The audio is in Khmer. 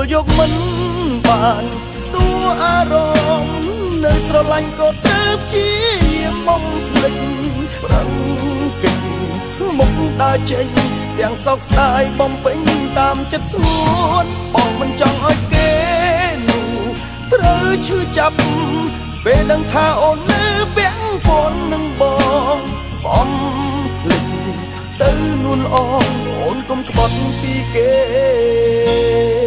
យកមិនបានតួអារម្មណ៍នៅស្រឡាញ់ក៏ទៅជាមកភ្លេចរឹងកិច្ចមុខដើរចេញទាំងសោកស្ដាយបំពេញតាមចិត្តខ្លួនបងមិនចង់ឲ្យគេនោះត្រូវឈឺចាប់ពេលដឹងថាអូននៅពាក់ព័ន្ធនឹងបងបំភ្លេចទៅនួនល្អអូនកុំក្បត់ពីគេ